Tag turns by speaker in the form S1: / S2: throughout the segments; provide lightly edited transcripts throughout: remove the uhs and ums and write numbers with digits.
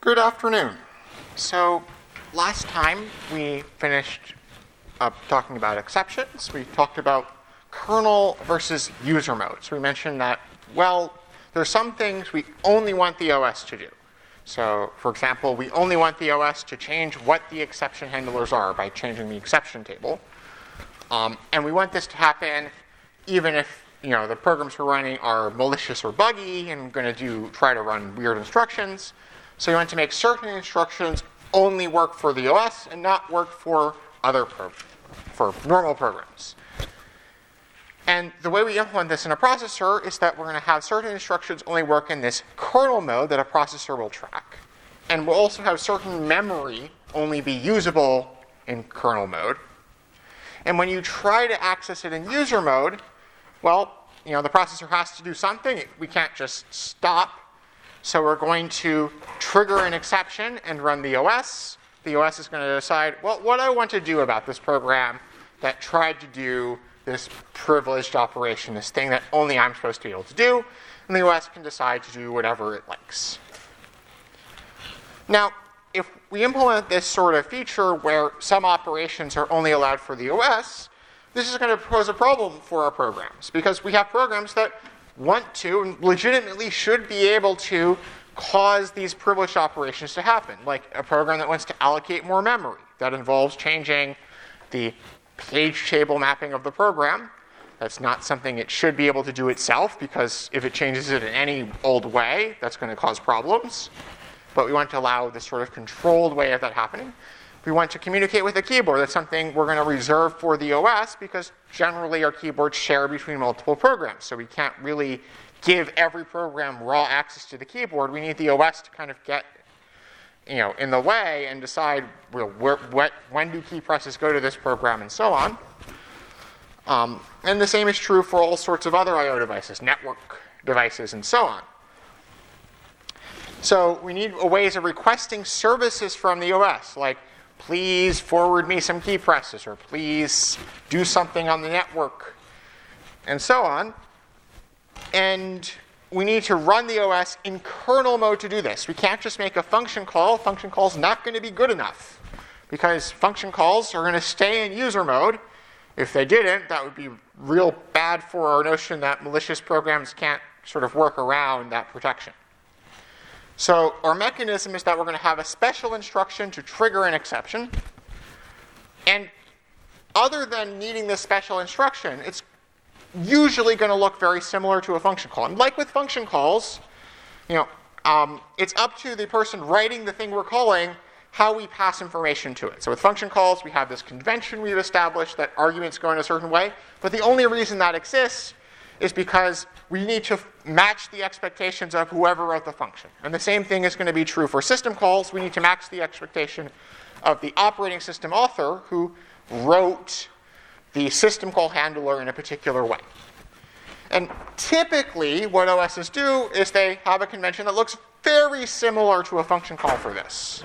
S1: Good afternoon. So last time we finished talking about exceptions. We talked about kernel versus user mode. So we mentioned that, well, there are some things we only want the OS to do. So, for example, we only want the OS to change what the exception handlers are by changing the exception table. And we want this to happen even if the programs we're running are malicious or buggy and going to try to run weird instructions. So you want to make certain instructions only work for the OS and not work for for normal programs. And the way we implement this in a processor is that we're going to have certain instructions only work in this kernel mode that a processor will track. And we'll also have certain memory only be usable in kernel mode. And when you try to access it in user mode, well, the processor has to do something. We can't just stop. So we're going to trigger an exception and run the OS. The OS is going to decide, well, what I want to do about this program that tried to do this privileged operation, this thing that only I'm supposed to be able to do. And the OS can decide to do whatever it likes. Now, if we implement this sort of feature where some operations are only allowed for the OS, this is going to pose a problem for our programs, because we have programs that want to and legitimately should be able to cause these privileged operations to happen, like a program that wants to allocate more memory. That involves changing the page table mapping of the program. That's not something it should be able to do itself, because if it changes it in any old way, that's going to cause problems. But we want to allow this sort of controlled way of that happening. We want to communicate with the keyboard. That's something we're going to reserve for the OS, because generally our keyboards share between multiple programs. So we can't really give every program raw access to the keyboard. We need the OS to kind of get in the way and decide when do key presses go to this program and so on. And the same is true for all sorts of other I/O devices, network devices, and so on. So we need ways of requesting services from the OS, like please forward me some key presses, or please do something on the network, and so on. And we need to run the OS in kernel mode to do this. We can't just make a function call. Function call is not going to be good enough, because function calls are going to stay in user mode. If they didn't, that would be real bad for our notion that malicious programs can't sort of work around that protection. So our mechanism is that we're going to have a special instruction to trigger an exception. And other than needing this special instruction, it's usually going to look very similar to a function call. And like with function calls, it's up to the person writing the thing we're calling how we pass information to it. So with function calls, we have this convention we've established that arguments go in a certain way. But the only reason that exists is because we need to match the expectations of whoever wrote the function. And the same thing is going to be true for system calls. We need to match the expectation of the operating system author who wrote the system call handler in a particular way. And typically, what OSs do is they have a convention that looks very similar to a function call for this.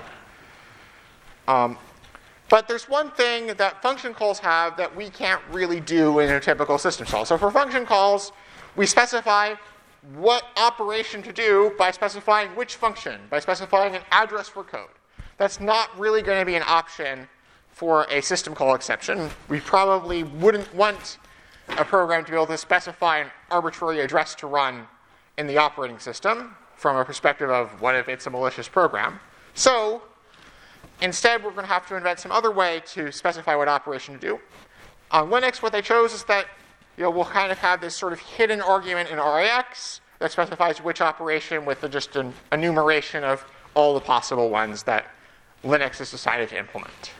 S1: But there's one thing that function calls have that we can't really do in a typical system call. So for function calls, we specify what operation to do by specifying which function, by specifying an address for code. That's not really going to be an option for a system call exception. We probably wouldn't want a program to be able to specify an arbitrary address to run in the operating system from a perspective of what if it's a malicious program. So instead, we're going to have to invent some other way to specify what operation to do. On Linux, what they chose is that we'll kind of have this sort of hidden argument in RAX that specifies which operation with just an enumeration of all the possible ones that Linux has decided to implement.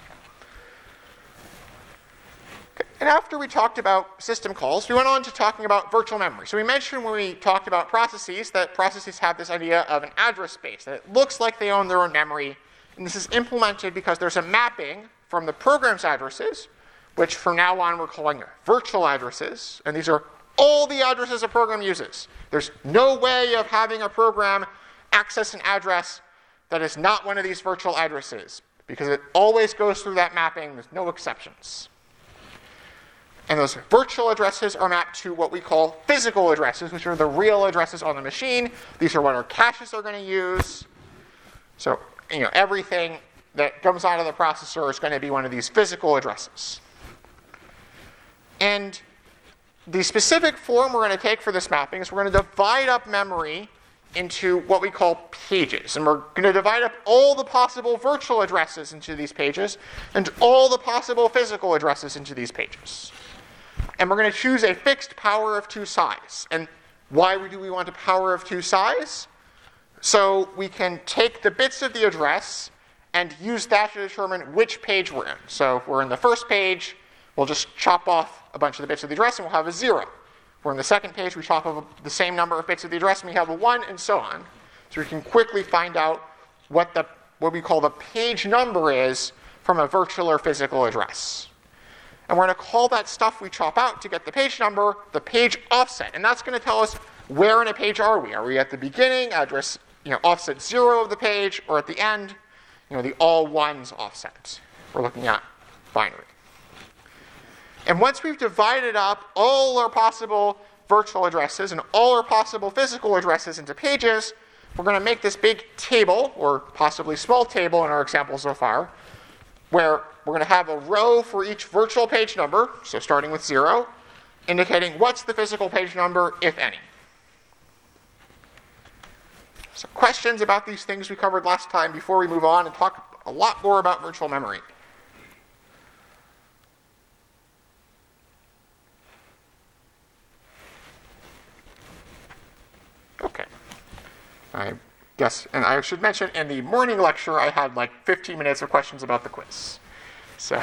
S1: Okay. And after we talked about system calls, we went on to talking about virtual memory. So we mentioned when we talked about processes that processes have this idea of an address space, that it looks like they own their own memory. And this is implemented because there's a mapping from the program's addresses, which from now on we're calling virtual addresses. And these are all the addresses a program uses. There's no way of having a program access an address that is not one of these virtual addresses, because it always goes through that mapping. There's no exceptions. And those virtual addresses are mapped to what we call physical addresses, which are the real addresses on the machine. These are what our caches are going to use. So, everything that comes out of the processor is going to be one of these physical addresses. And the specific form we're going to take for this mapping is we're going to divide up memory into what we call pages. And we're going to divide up all the possible virtual addresses into these pages and all the possible physical addresses into these pages. And we're going to choose a fixed power of 2 size. And why do we want a power of 2 size? So we can take the bits of the address and use that to determine which page we're in. So if we're in the first page, we'll just chop off a bunch of the bits of the address and we'll have a 0. If we're in the second page, we chop off the same number of bits of the address and we have a 1, and so on. So we can quickly find out what we call the page number is from a virtual or physical address. And we're going to call that stuff we chop out to get the page number the page offset. And that's going to tell us where in a page are we. Are we at the beginning, address offset 0 of the page, or at the end, the all ones offset? We're looking at binary. And once we've divided up all our possible virtual addresses and all our possible physical addresses into pages, we're going to make this big table, or possibly small table in our example so far, where we're going to have a row for each virtual page number, so starting with 0, indicating what's the physical page number, if any. So questions about these things we covered last time before we move on and talk a lot more about virtual memory? Okay. I guess, and I should mention, in the morning lecture, I had like 15 minutes of questions about the quiz. So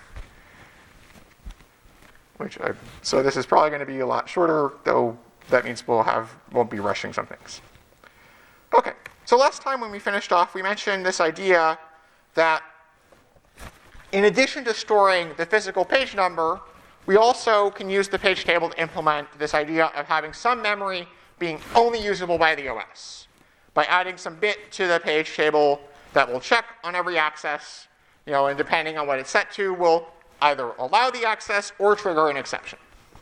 S1: this is probably going to be a lot shorter, though that means won't be rushing some things. Okay, so last time when we finished off, we mentioned this idea that in addition to storing the physical page number, we also can use the page table to implement this idea of having some memory being only usable by the OS, by adding some bit to the page table that will check on every access, and depending on what it's set to, will either allow the access or trigger an exception.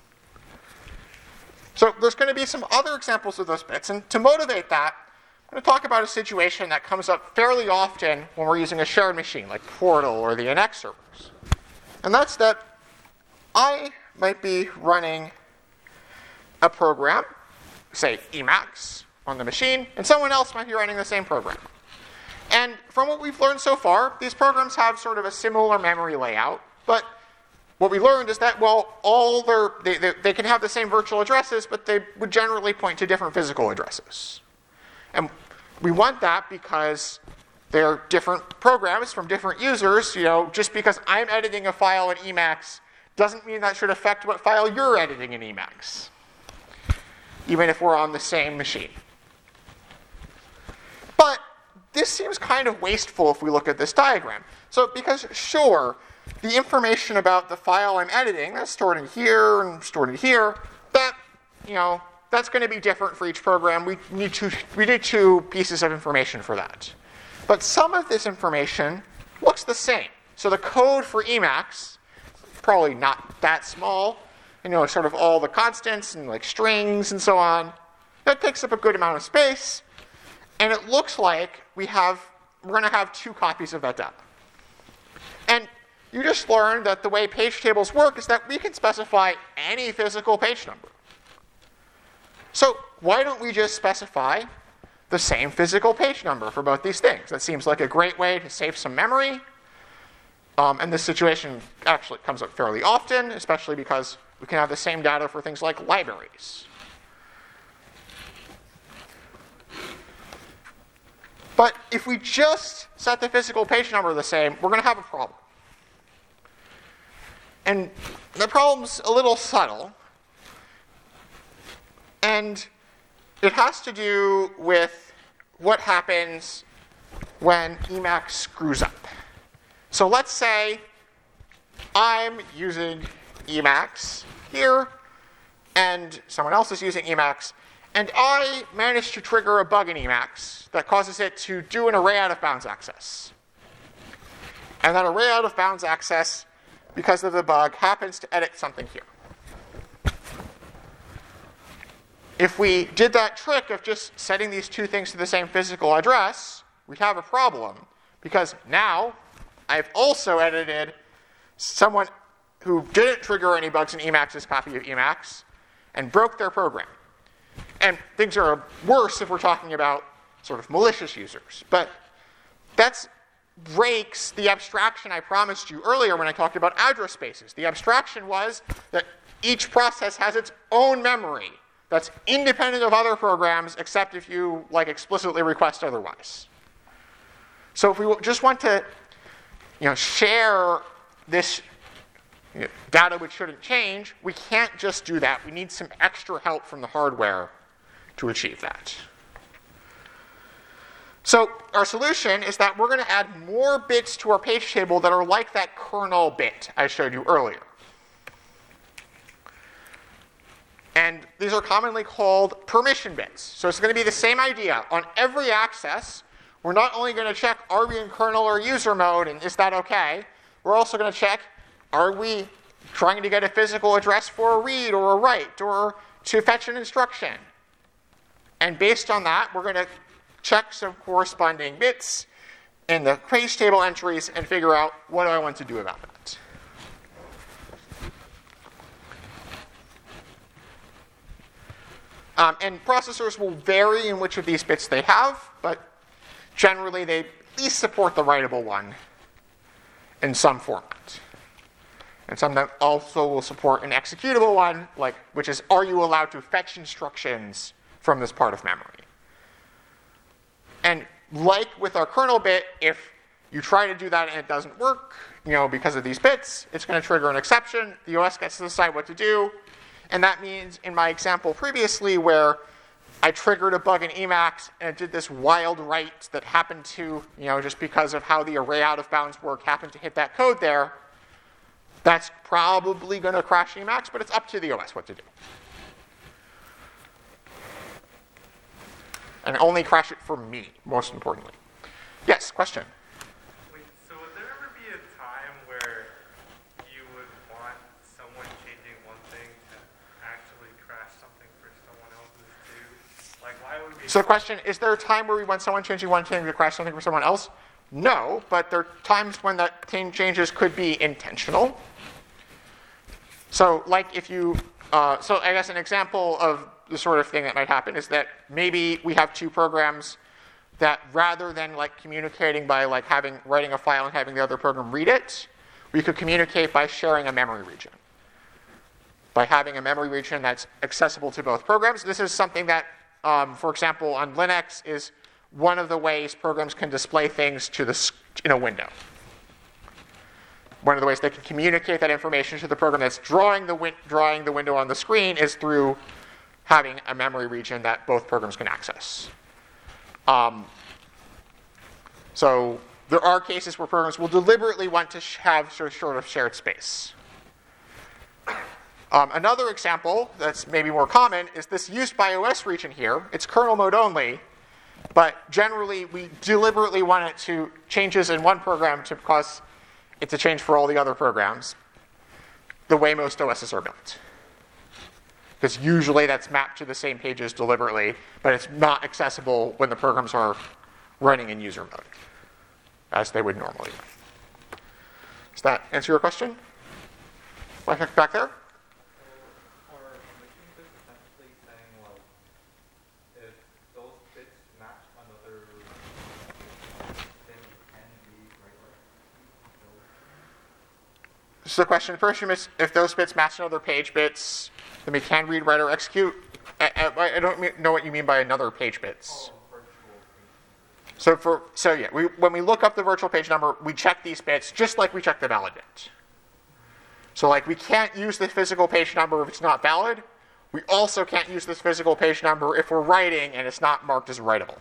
S1: So there's going to be some other examples of those bits, and to motivate that, I'm going to talk about a situation that comes up fairly often when we're using a shared machine, like Portal or the NX servers. And that's that I might be running a program, say Emacs, on the machine, and someone else might be running the same program. And from what we've learned so far, these programs have sort of a similar memory layout, but what we learned is that, they can have the same virtual addresses, but they would generally point to different physical addresses. And we want that because they're different programs from different users. Just because I'm editing a file in Emacs doesn't mean that should affect what file you're editing in Emacs, even if we're on the same machine. But this seems kind of wasteful if we look at this diagram. So because, sure, the information about the file I'm editing, that's stored in here and stored in here, that's going to be different for each program. We need 2 pieces of information for that. But some of this information looks the same. So the code for Emacs, probably not that small, sort of all the constants and like strings and so on, that takes up a good amount of space. And it looks like we're going to have 2 copies of that data. And you just learned that the way page tables work is that we can specify any physical page number. So why don't we just specify the same physical page number for both these things? That seems like a great way to save some memory. And this situation actually comes up fairly often, especially because we can have the same data for things like libraries. But if we just set the physical page number the same, we're going to have a problem. And the problem's a little subtle. And it has to do with what happens when Emacs screws up. So let's say I'm using Emacs here, and someone else is using Emacs, and I manage to trigger a bug in Emacs that causes it to do an array out of bounds access. And that array out of bounds access, because of the bug, happens to edit something here. If we did that trick of just setting these 2 things to the same physical address, we have a problem, because now I've also edited someone who didn't trigger any bugs in Emacs's copy of Emacs and broke their program. And things are worse if we're talking about sort of malicious users. But that breaks the abstraction I promised you earlier when I talked about address spaces. The abstraction was that each process has its own memory that's independent of other programs, except if you explicitly request otherwise. So if we just want to share this data which shouldn't change, we can't just do that. We need some extra help from the hardware to achieve that. So our solution is that we're going to add more bits to our page table that are like that kernel bit I showed you earlier. And these are commonly called permission bits. So it's going to be the same idea. On every access, we're not only going to check, are we in kernel or user mode, and is that OK? We're also going to check, are we trying to get a physical address for a read or a write or to fetch an instruction? And based on that, we're going to check some corresponding bits in the page table entries and figure out what do I want to do about that. And processors will vary in which of these bits they have, but generally they at least support the writable one in some format. And some that also will support an executable one, which is, are you allowed to fetch instructions from this part of memory? And like with our kernel bit, if you try to do that and it doesn't work, because of these bits, it's going to trigger an exception. The OS gets to decide what to do. And that means in my example previously where I triggered a bug in Emacs and it did this wild write that happened to, just because of how the array out of bounds work, happened to hit that code there, that's probably going to crash Emacs, but it's up to the OS what to do. And only crash it for me, most importantly. Yes, question?
S2: Wait, so would there ever be a time where you would want someone changing one thing to actually crash something for someone else's too? Why would we...
S1: So the question, is there a time where we want someone changing one thing to crash something for someone else? No, but there are times when that changes could be intentional. So if you, so I guess an example of the sort of thing that might happen is that maybe we have two programs that rather than communicating by writing a file and having the other program read it, we could communicate by sharing a memory region. By having a memory region that's accessible to both programs. This is something that, for example, on Linux is one of the ways programs can display things in a window. One of the ways they can communicate that information to the program that's drawing the window on the screen is through having a memory region that both programs can access. So there are cases where programs will deliberately want to have sort of shared space. Another example that's maybe more common is this used by OS region here. It's kernel mode only, but generally we deliberately want it to changes in one program to cause it to change for all the other programs, the way most OSs are built. Because usually that's mapped to the same pages deliberately, but it's not accessible when the programs are running in user mode, as they would normally. Does that answer your question? Back there? So the question first is if those bits match another page bits, then we can read, write, or execute. I don't know what you mean by another page bits. When we look up the virtual page number, we check these bits just like we check the valid bit. So we can't use the physical page number if it's not valid. We also can't use this physical page number if we're writing and it's not marked as writable.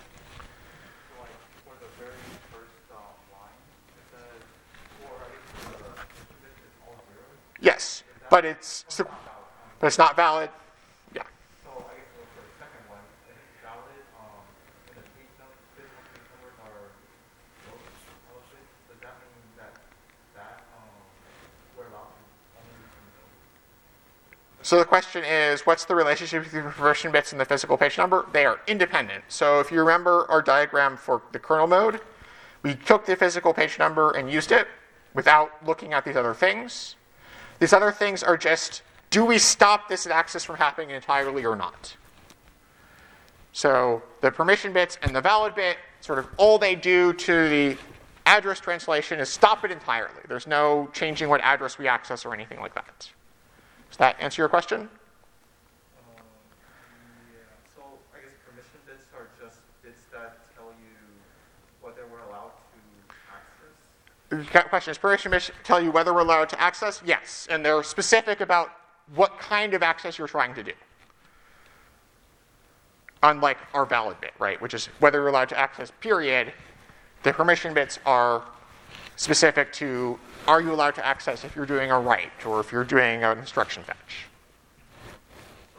S1: Yes, but it's not valid. Yeah.
S2: So I guess for the second one, if it's valid, and the page numbers, physical page numbers are those bits, does that mean that we're allowed to only use them?
S1: So the question is, what's the relationship between the permission bits and the physical page number? They are independent. So if you remember our diagram for the kernel mode, we took the physical page number and used it without looking at these other things. These other things are just, do we stop this access from happening entirely or not? So the permission bits and the valid bit, sort of all they do to the address translation is stop it entirely. There's no changing what address we access or anything like that. Does that answer your question?
S2: Yeah. So I guess permission bits are just bits that tell you whether we're allowed to access?
S1: The question is, permission bits tell you whether we're allowed to access? Yes. And they're specific about what kind of access you're trying to do. Unlike our valid bit, right, which is whether you're allowed to access, period. The permission bits are specific to, are you allowed to access if you're doing a write or if you're doing an instruction fetch?
S2: So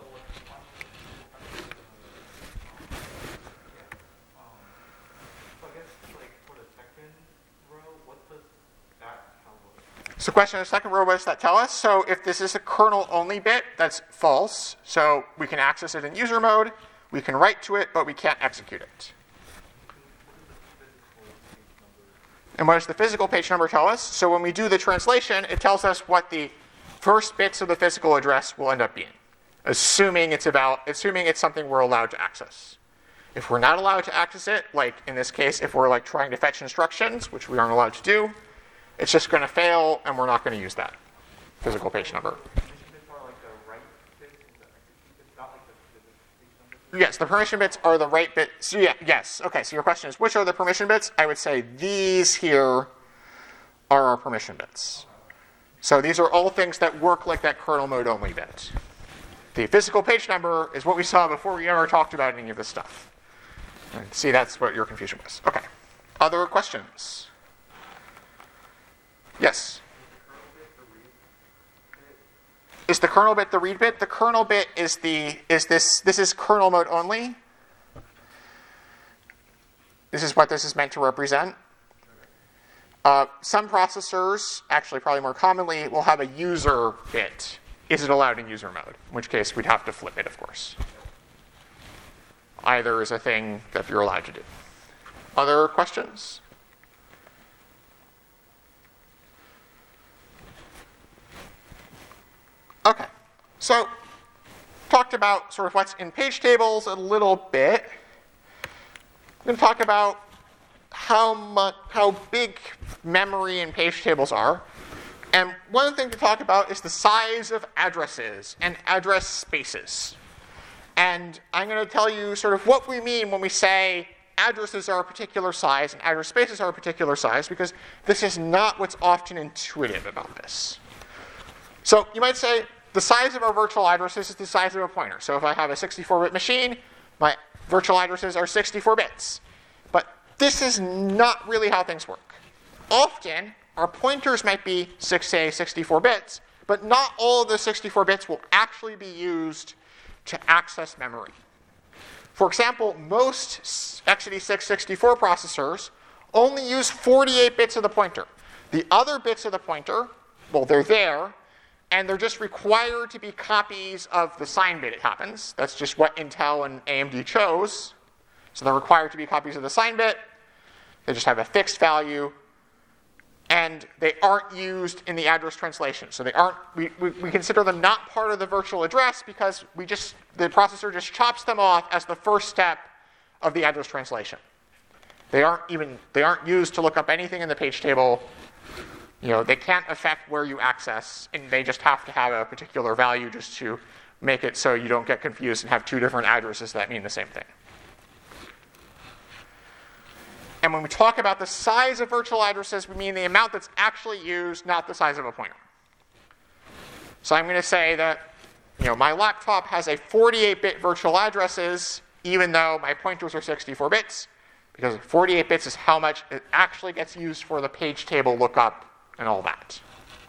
S2: I guess like for the second row, what does that tell us?
S1: So question in the second row, what does that tell us? So if this is a kernel-only bit, that's false. So we can access it in user mode, we can write to it, but we can't execute it. And what does the physical page number tell us? So when we do the translation, it tells us what the first bits of the physical address will end up being, assuming it's something we're allowed to access. If we're not allowed to access it, like in this case, if we're like trying to fetch instructions, which we aren't allowed to do, it's just going to fail, and we're not going to use that physical page number. Yes, the permission bits are the right bit. So yeah, yes. Okay, so your question is, which are the permission bits? I would say these here are our permission bits. So these are all things that work like that kernel mode only bit. The physical page number is what we saw before we ever talked about any of this stuff. And see, that's what your confusion was. Okay. Other questions? Yes? Is the kernel bit the read bit? The kernel bit is this is kernel mode only. This is what this is meant to represent. Some processors, actually probably more commonly, will have a user bit. Is it allowed in user mode? In which case we'd have to flip it, of course. Either is a thing that you're allowed to do. Other questions? Okay, so talked about sort of what's in page tables a little bit. I'm going to talk about how big memory in page tables are. And one thing to talk about is the size of addresses and address spaces. And I'm going to tell you sort of what we mean when we say addresses are a particular size and address spaces are a particular size, because this is not what's often intuitive about this. So you might say, the size of our virtual addresses is the size of a pointer. So if I have a 64-bit machine, my virtual addresses are 64 bits. But this is not really how things work. Often, our pointers might be 64 bits, but not all of the 64 bits will actually be used to access memory. For example, most x86 64 processors only use 48 bits of the pointer. The other bits of the pointer, well, they're there, and they're just required to be copies of the sign bit, it happens. That's just what Intel and AMD chose. So they're required to be copies of the sign bit. They just have a fixed value. And they aren't used in the address translation. So they aren't. We consider them not part of the virtual address because the processor just chops them off as the first step of the address translation. They aren't used to look up anything in the page table. They can't affect where you access, and they just have to have a particular value just to make it so you don't get confused and have two different addresses that mean the same thing. And when we talk about the size of virtual addresses, we mean the amount that's actually used, not the size of a pointer. So I'm going to say that my laptop has a 48-bit virtual addresses, even though my pointers are 64 bits, because 48 bits is how much it actually gets used for the page table lookup and all that.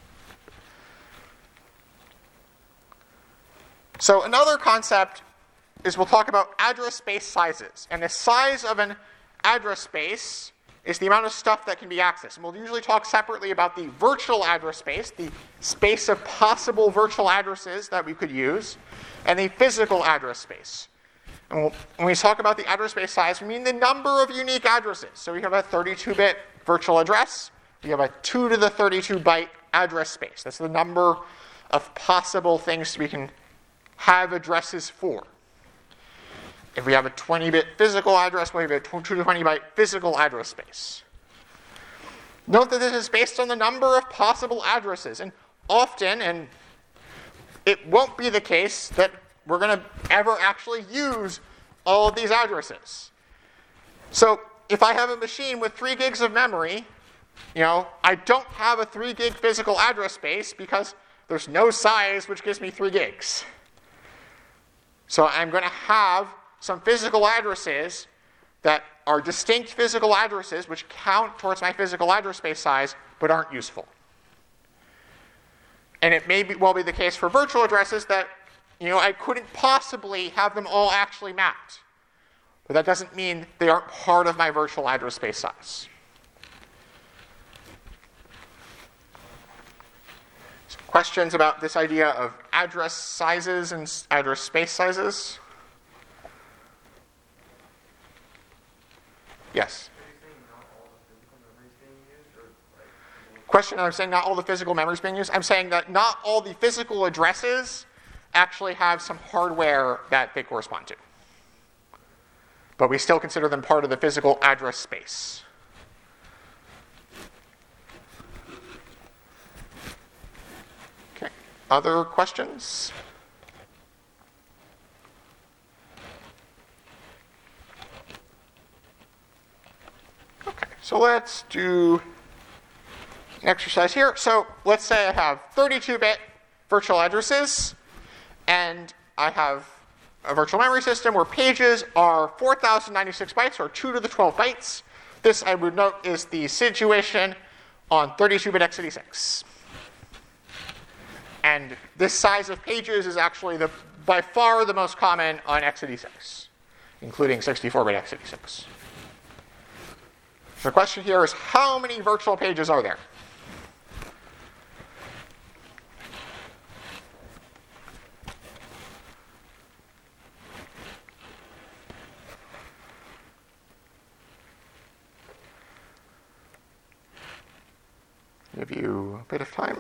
S1: So another concept is we'll talk about address space sizes. And the size of an address space is the amount of stuff that can be accessed. And we'll usually talk separately about the virtual address space, the space of possible virtual addresses that we could use, and the physical address space. And when we talk about the address space size, we mean the number of unique addresses. So we have a 32-bit virtual address. We have a 2 to the 32 byte address space. That's the number of possible things we can have addresses for. If we have a 20-bit physical address, we have a 2 to 20 byte physical address space. Note that this is based on the number of possible addresses. And often, and it won't be the case that we're going to ever actually use all of these addresses. So if I have a machine with 3 gigs of memory, I don't have a 3 gig physical address space because there's no size which gives me 3 gigs. So I'm going to have some physical addresses that are distinct physical addresses which count towards my physical address space size but aren't useful. And it may well be the case for virtual addresses that I couldn't possibly have them all actually mapped. But that doesn't mean they aren't part of my virtual address space size. So questions about this idea of address sizes and address space sizes? Yes?
S2: Are you saying not all the physical memory is being used? Or
S1: Question, I'm saying not all the physical memory is being used. I'm saying that not all the physical addresses actually have some hardware that they correspond to. But we still consider them part of the physical address space. Okay, other questions? Okay, so let's do an exercise here. So let's say I have 32-bit virtual addresses, and I have a virtual memory system where pages are 4,096 bytes, or 2 to the 12 bytes. This, I would note, is the situation on 32-bit x86. And this size of pages is actually by far the most common on x86, including 64-bit x86. So the question here is, how many virtual pages are there? Give you a bit of time.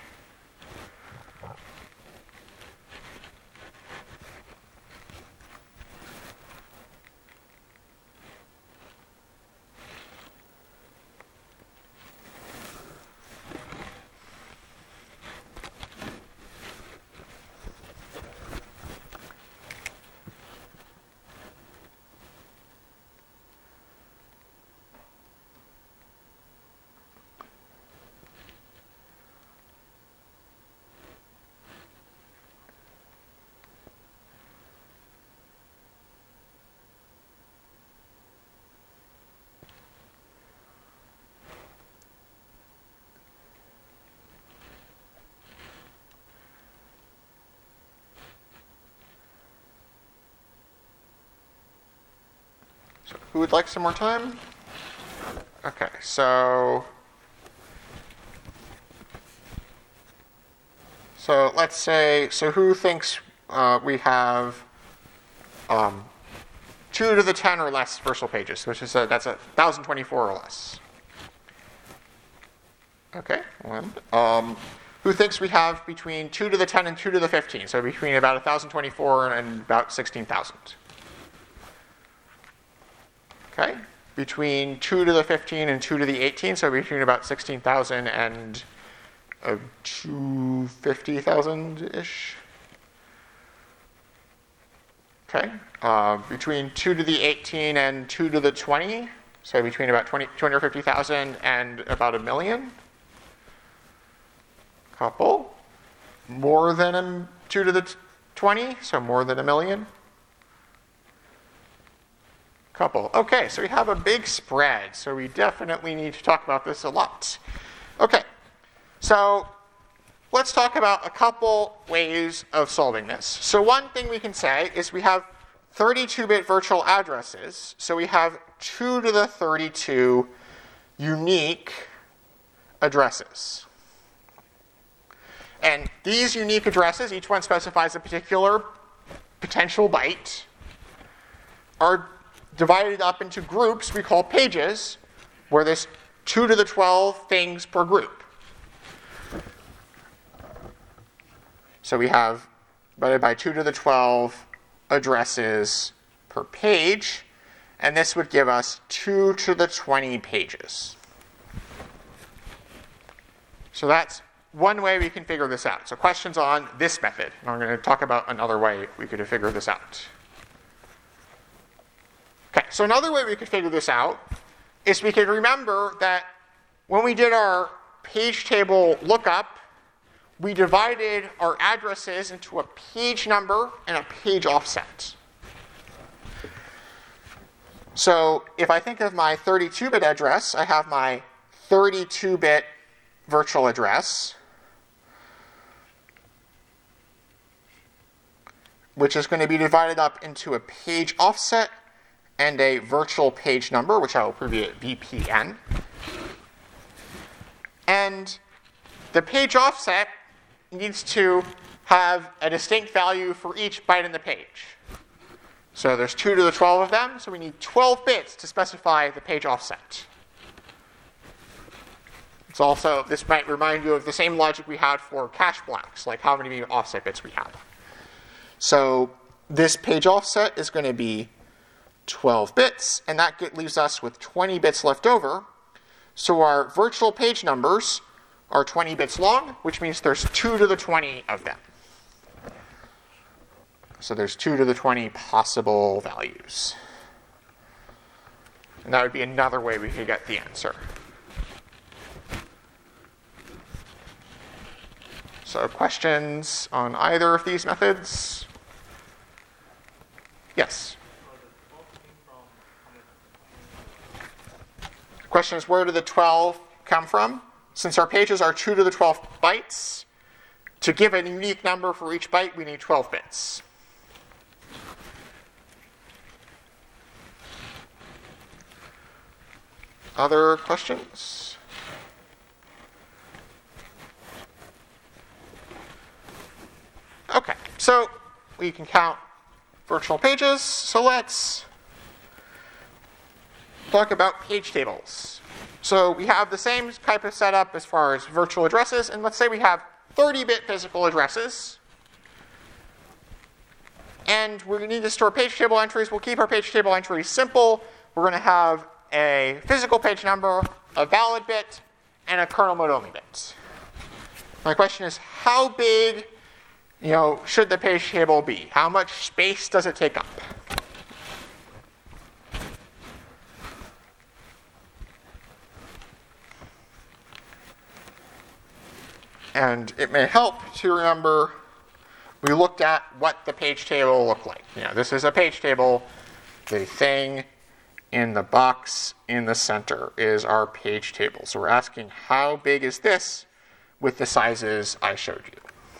S1: So who would like some more time? Okay, so let's say, who thinks we have 2 to the 10 or less virtual pages, which is that's 1,024 or less. Okay, one. Who thinks we have between 2 to the 10 and 2 to the 15, so between about 1,024 and about 16,000? Okay, between 2 to the 15 and 2 to the 18, so between about 16,000 and 250,000-ish. Okay, between 2 to the 18 and 2 to the 20, so between about 250,000 and about 1 million. Couple. More than 2 to the 20, so more than 1 million. Couple. Okay, so we have a big spread, so we definitely need to talk about this a lot. Okay, so let's talk about a couple ways of solving this. So one thing we can say is we have 32-bit virtual addresses, so we have 2 to the 32 unique addresses. And these unique addresses, each one specifies a particular potential byte, are divided up into groups we call pages, where there's 2 to the 12 things per group. So we have divided by 2 to the 12 addresses per page, and this would give us 2 to the 20 pages. So that's one way we can figure this out. So questions on this method. And I'm going to talk about another way we could figure this out. Okay, so another way we could figure this out is we could remember that when we did our page table lookup, we divided our addresses into a page number and a page offset. So if I think of my 32-bit address, I have my 32-bit virtual address, which is going to be divided up into a page offset and a virtual page number, which I will abbreviate VPN. And the page offset needs to have a distinct value for each byte in the page. So there's 2 to the 12 of them, so we need 12 bits to specify the page offset. It's also, this might remind you of the same logic we had for cache blocks, like how many offset bits we have. So this page offset is going to be 12 bits, and that leaves us with 20 bits left over. So our virtual page numbers are 20 bits long, which means there's 2 to the 20 of them. So there's 2 to the 20 possible values. And that would be another way we could get the answer. So questions on either of these methods? Yes? The question is, where do the 12 come from? Since our pages are 2 to the 12 bytes, to give a unique number for each byte, we need 12 bits. Other questions? Okay, so we can count virtual pages. So let's talk about page tables. So we have the same type of setup as far as virtual addresses, and let's say we have 30-bit physical addresses. And we need to store page table entries. We'll keep our page table entries simple. We're going to have a physical page number, a valid bit, and a kernel mode only bit. My question is, how big should the page table be? How much space does it take up? And it may help to remember we looked at what the page table looked like. This is a page table. The thing in the box in the center is our page table. So we're asking, how big is this with the sizes I showed you?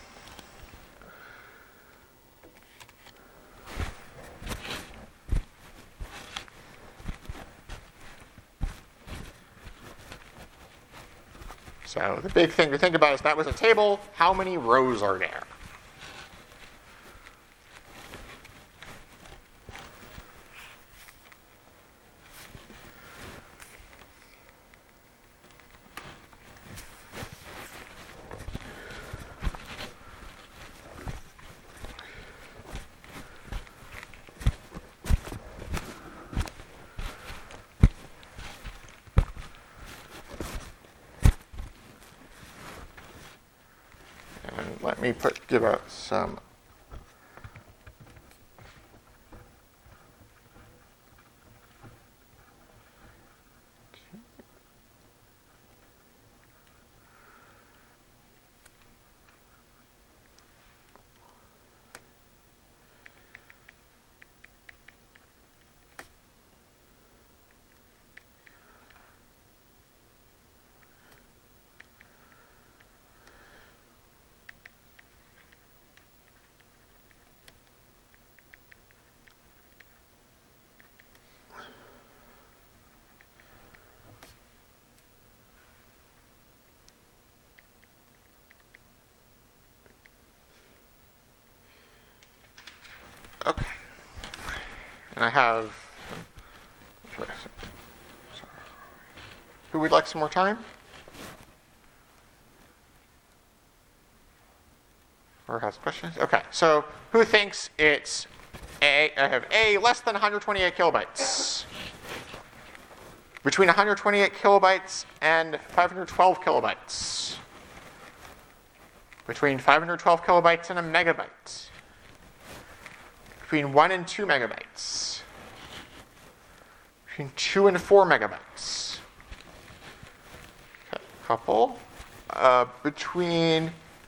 S1: So the big thing to think about is that was a table. How many rows are there? Let me give out some. Okay. And I have... Who would like some more time? Or has questions? Okay, so who thinks it's I have A less than 128 kilobytes? Between 128 kilobytes and 512 kilobytes? Between 512 kilobytes and a megabyte? Between 1 and 2 megabytes? Between 2 and 4 megabytes? Okay, couple. Between,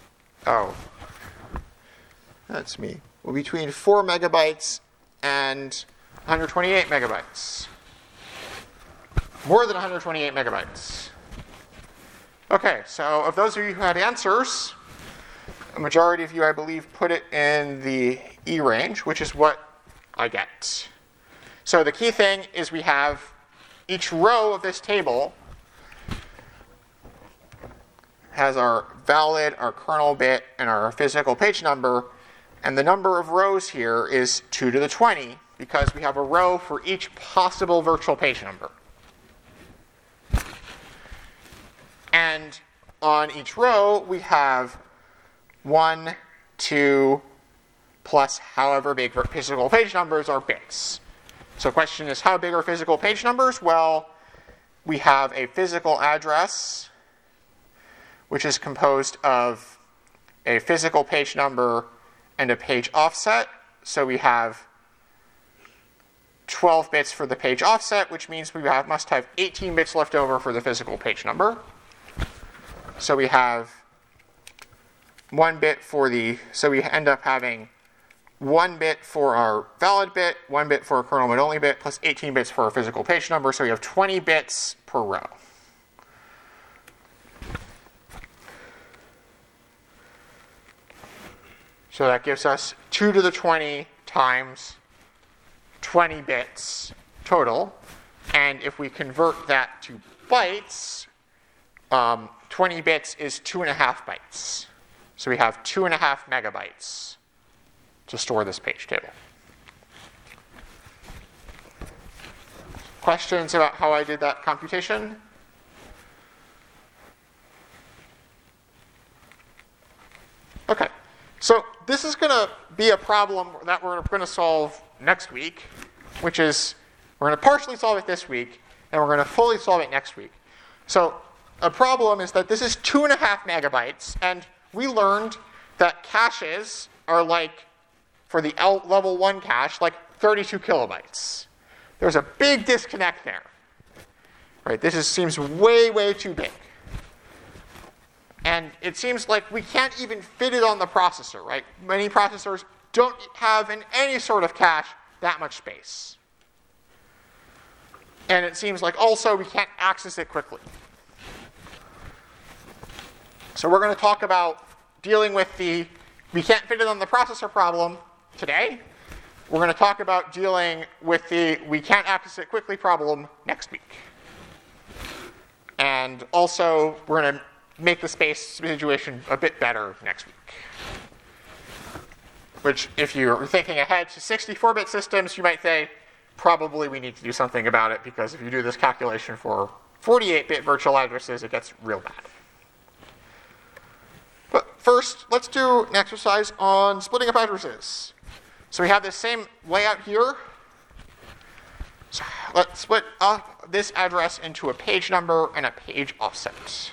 S1: that's me. Well, between 4 megabytes and 128 megabytes. More than 128 megabytes. Okay, so of those of you who had answers, a majority of you, I believe, put it in the E range, which is what I get. So the key thing is we have each row of this table has our valid, our kernel bit, and our physical page number. And the number of rows here is 2 to the 20 because we have a row for each possible virtual page number. And on each row, we have 1, 2, plus however big physical page numbers are bits. So the question is, how big are physical page numbers? Well, we have a physical address, which is composed of a physical page number and a page offset. So we have 12 bits for the page offset, which means we must have 18 bits left over for the physical page number. So we have 1 bit for so we end up having 1 bit for our valid bit, 1 bit for a kernel bit only bit, plus 18 bits for our physical page number. So we have 20 bits per row. So that gives us 2 to the 20 times 20 bits total. And if we convert that to bytes, 20 bits is 2.5 bytes. So we have 2.5 megabytes to store this page table. Questions about how I did that computation? Okay. So this is going to be a problem that we're going to solve next week, which is we're going to partially solve it this week, and we're going to fully solve it next week. So a problem is that this is 2.5 megabytes, and we learned that caches are like, for the level 1 cache, like 32 kilobytes. There's a big disconnect there. Right? This seems way, way too big. And it seems like we can't even fit it on the processor, right? Many processors don't have in any sort of cache that much space. And it seems like also we can't access it quickly. So we're going to talk about dealing with we can't fit it on the processor problem today. We're going to talk about dealing with we can't access it quickly problem next week. And also, we're going to make the space situation a bit better next week. Which, if you're thinking ahead to 64-bit systems, you might say, probably we need to do something about it, because if you do this calculation for 48-bit virtual addresses, it gets real bad. But first, let's do an exercise on splitting up addresses. So we have this same layout here. So let's split up this address into a page number and a page offset.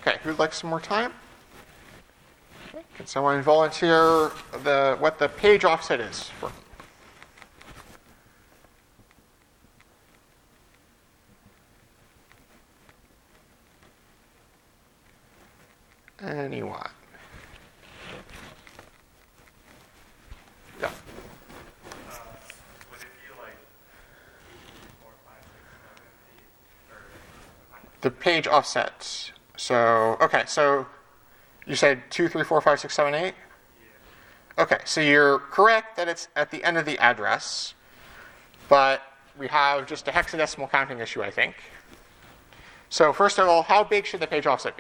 S1: Okay, who'd like some more time? Okay. Can someone volunteer what the page offset is for? Anyone? Yeah.
S2: Would it be like 4, 5, 6, 7, 8, or
S1: The page offset. So, okay, so you said 2, 3, 4, 5, 6, 7, 8?
S2: Yeah.
S1: Okay, so you're correct that it's at the end of the address, but we have just a hexadecimal counting issue, I think. So first of all, how big should the page offset be?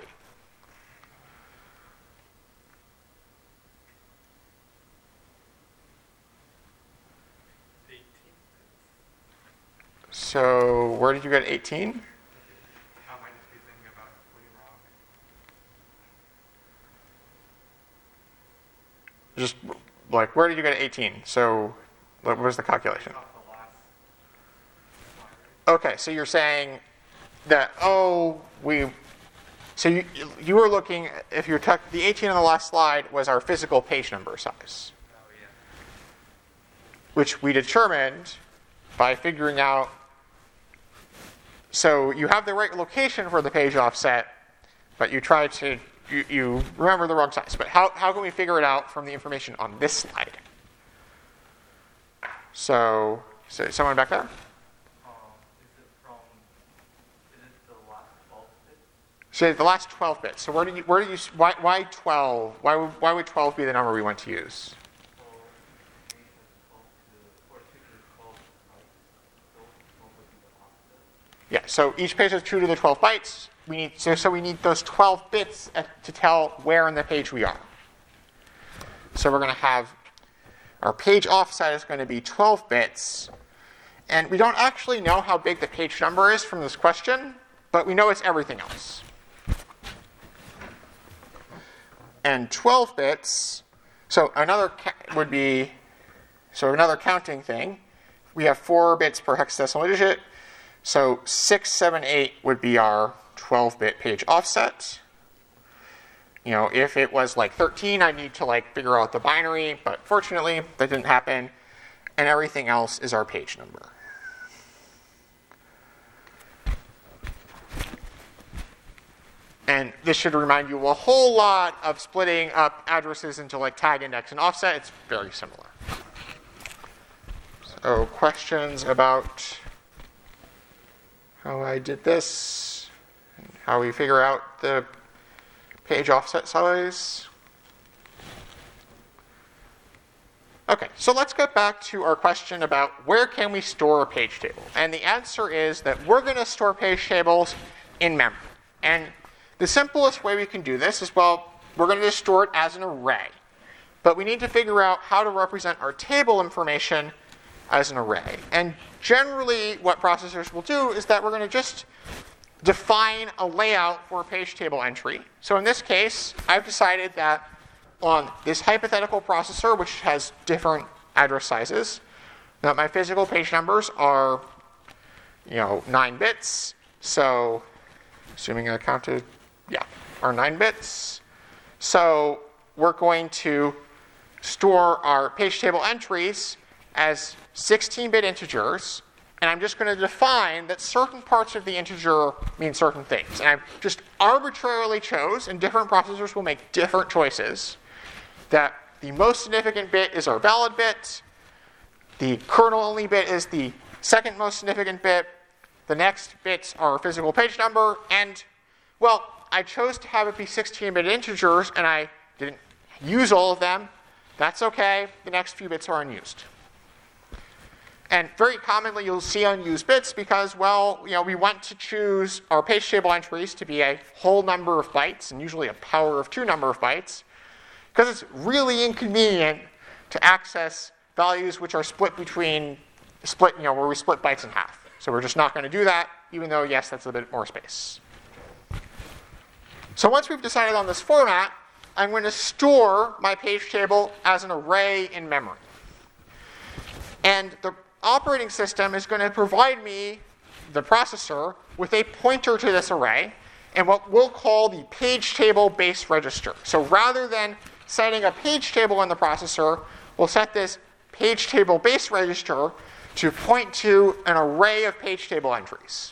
S2: 18.
S1: So where did you get 18?
S2: How might just be thinking about it completely wrong?
S1: Just like, where did you get 18? So what was the calculation?
S2: Off the last line, right?
S1: Okay, so you're saying that, so you were looking, if you took the 18 on the last slide was our physical page number size,
S2: Oh, yeah.
S1: which we determined by figuring out, so you have the right location for the page offset, but you try to, you remember the wrong size. But how can we figure it out from the information on this slide? So someone back there?
S2: Is it the last 12 bits?
S1: So the last 12 bits. So why 12? Why would 12 be the number we want to use?
S2: Well, 8 is 12 to, or 6 is 12, right? So 12 would be the offset.
S1: Yeah, so each page is true to the 12 bytes. So we need those 12 bits to tell where in the page we are. So we're going to have our page offset is going to be 12 bits. And we don't actually know how big the page number is from this question, but we know it's everything else. And 12 bits, so another counting thing. We have 4 bits per hexadecimal digit. So 6, 7, 8 would be our 12-bit page offset. If it was like 13, I'd need to figure out the binary, but fortunately that didn't happen. And everything else is our page number. And this should remind you a whole lot of splitting up addresses into tag, index, and offset. It's very similar. So questions about how I did this, and how we figure out the page offset size? Okay, so let's get back to our question about where can we store a page table. And the answer is that we're going to store page tables in memory. And the simplest way we can do this is, we're going to just store it as an array. But we need to figure out how to represent our table information as an array. And generally, what processors will do is that we're going to just define a layout for a page table entry. So in this case, I've decided that on this hypothetical processor, which has different address sizes, that my physical page numbers are 9 bits. So assuming I counted, are 9 bits. So we're going to store our page table entries as 16-bit integers, and I'm just going to define that certain parts of the integer mean certain things. And I just arbitrarily chose, and different processors will make different choices, that the most significant bit is our valid bit, the kernel-only bit is the second most significant bit, the next bits are our physical page number, and, I chose to have it be 16-bit integers, and I didn't use all of them. That's okay. The next few bits are unused. And very commonly, you'll see unused bits because, we want to choose our page table entries to be a whole number of bytes, and usually a power of 2 number of bytes, because it's really inconvenient to access values which are where we split bytes in half. So we're just not going to do that, even though, yes, that's a bit more space. So once we've decided on this format, I'm going to store my page table as an array in memory. And the operating system is going to provide me, the processor, with a pointer to this array. in what we'll call the page table base register. So rather than setting a page table in the processor, we'll set this page table base register to point to an array of page table entries.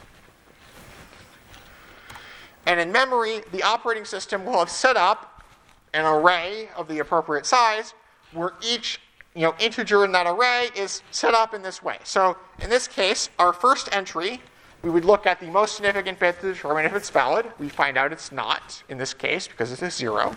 S1: And in memory, the operating system will have set up an array of the appropriate size where each integer in that array is set up in this way. So in this case, our first entry, we would look at the most significant bit to determine if it's valid. We find out it's not in this case because it's a 0.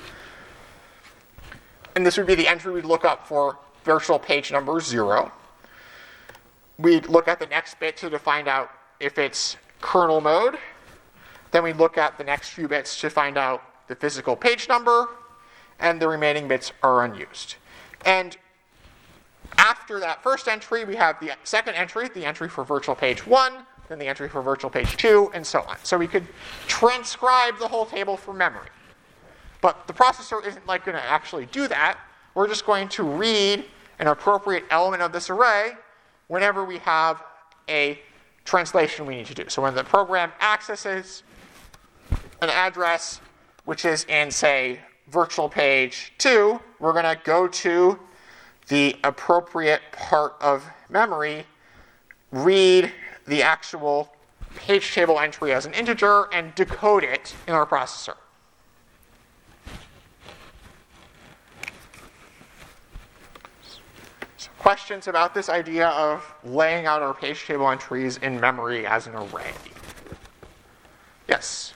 S1: And this would be the entry we'd look up for virtual page number 0. We'd look at the next bit to find out if it's kernel mode. Then we'd look at the next few bits to find out the physical page number, and the remaining bits are unused. And after that first entry, we have the second entry, the entry for virtual page 1, then the entry for virtual page 2, and so on. So we could transcribe the whole table from memory. But the processor isn't going to actually do that. We're just going to read an appropriate element of this array whenever we have a translation we need to do. So when the program accesses an address which is in, say, virtual page 2, we're going to go to the appropriate part of memory, read the actual page table entry as an integer, and decode it in our processor. So questions about this idea of laying out our page table entries in memory as an array? Yes?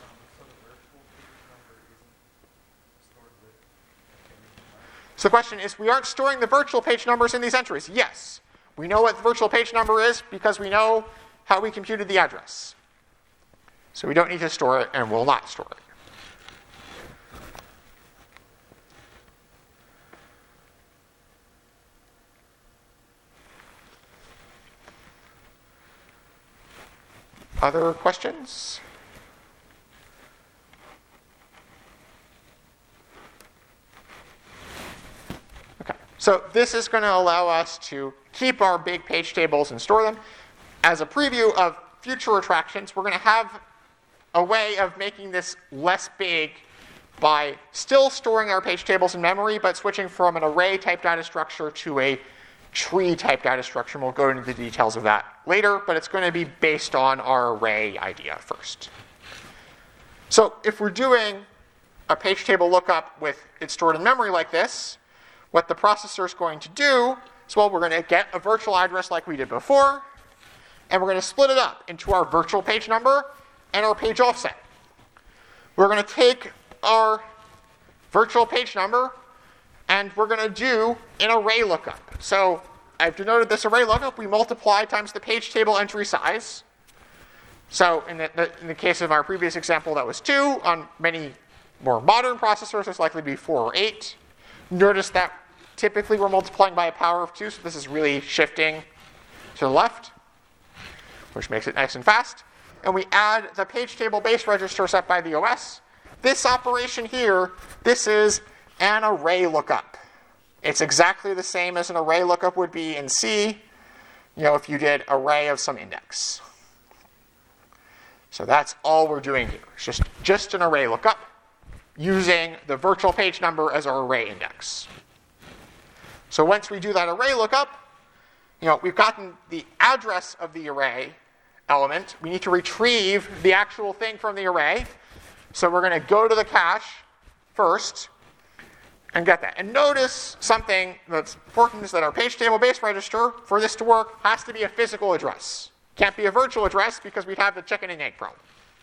S1: So the question is, we aren't storing the virtual page numbers in these entries. Yes. We know what the virtual page number is because we know how we computed the address. So we don't need to store it and will not store it. Other questions? So this is going to allow us to keep our big page tables and store them. As a preview of future attractions, we're going to have a way of making this less big by still storing our page tables in memory, but switching from an array-type data structure to a tree-type data structure. And we'll go into the details of that later, but it's going to be based on our array idea first. So if we're doing a page table lookup with it stored in memory like this, what the processor is going to do is, well, we're going to get a virtual address like we did before, and we're going to split it up into our virtual page number and our page offset. We're going to take our virtual page number, and we're going to do an array lookup. So I've denoted this array lookup. We multiply times the page table entry size. So in the case of our previous example, that was 2. On many more modern processors, it's likely to be 4 or 8. Notice that typically we're multiplying by a power of 2, so this is really shifting to the left, which makes it nice and fast. And we add the page table base register set by the OS. This operation here, this is an array lookup. It's exactly the same as an array lookup would be in C, if you did array of some index. So that's all we're doing here. It's just an array lookup, using the virtual page number as our array index. So once we do that array lookup, we've gotten the address of the array element. We need to retrieve the actual thing from the array. So we're going to go to the cache first and get that. And notice something that's important is that our page table base register, for this to work, has to be a physical address. Can't be a virtual address because we'd have the chicken and egg problem.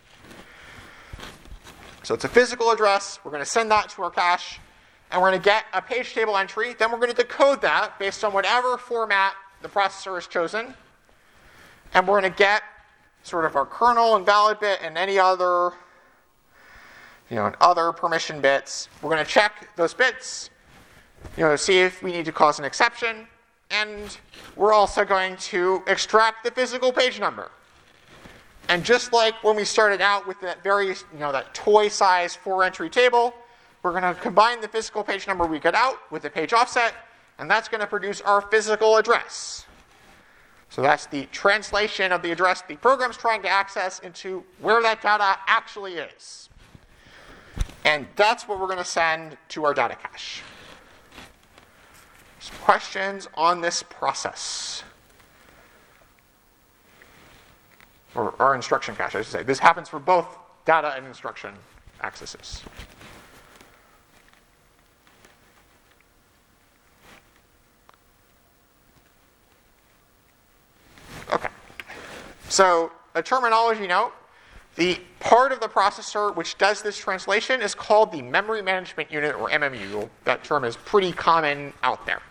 S1: So it's a physical address. We're going to send that to our cache, and we're going to get a page table entry. Then we're going to decode that based on whatever format the processor has chosen. And we're going to get sort of our kernel and valid bit and any other, and other permission bits. We're going to check those bits, see if we need to cause an exception. And we're also going to extract the physical page number. And just like when we started out with that very, that toy-sized 4-entry table, we're going to combine the physical page number we get out with the page offset, and that's going to produce our physical address. So that's the translation of the address the program's trying to access into where that data actually is. And that's what we're going to send to our data cache. Some questions on this process. Or our instruction cache, I should say. This happens for both data and instruction accesses. Okay. So a terminology note. The part of the processor which does this translation is called the Memory Management Unit, or MMU. That term is pretty common out there.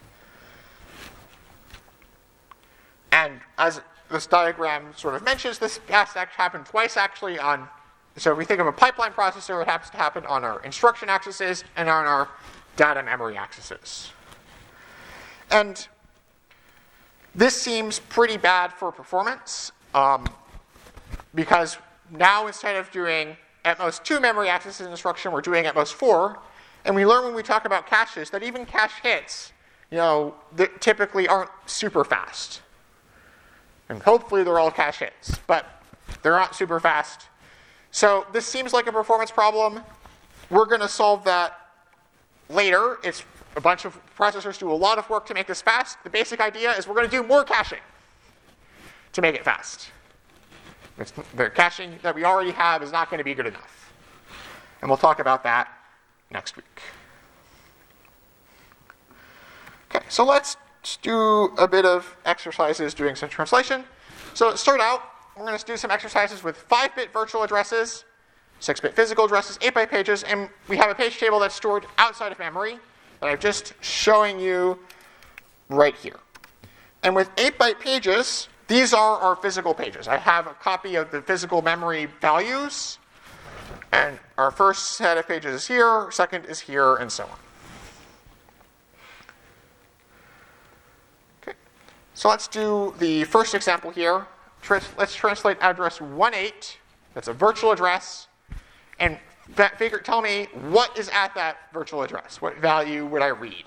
S1: And as this diagram sort of mentions, this has to happen twice actually on, so if we think of a pipeline processor, it happens to happen on our instruction accesses and on our data memory accesses. And this seems pretty bad for performance because now instead of doing at most 2 memory accesses in instruction, we're doing at most 4. And we learn when we talk about caches that even cache hits, that typically aren't super fast. And hopefully they're all cache hits, but they're not super fast. So this seems like a performance problem. We're going to solve that later. It's a bunch of processors do a lot of work to make this fast. The basic idea is we're going to do more caching to make it fast. The caching that we already have is not going to be good enough. And we'll talk about that next week. Okay, so let's do a bit of exercises doing some translation. So to start out, we're going to do some exercises with 5-bit virtual addresses, 6-bit physical addresses, 8-byte pages, and we have a page table that's stored outside of memory that I'm just showing you right here. And with 8-byte pages, these are our physical pages. I have a copy of the physical memory values, and our first set of pages is here, second is here, and so on. Okay, so let's do the first example here. Let's translate address 18. That's a virtual address, and tell me what is at that virtual address. What value would I read?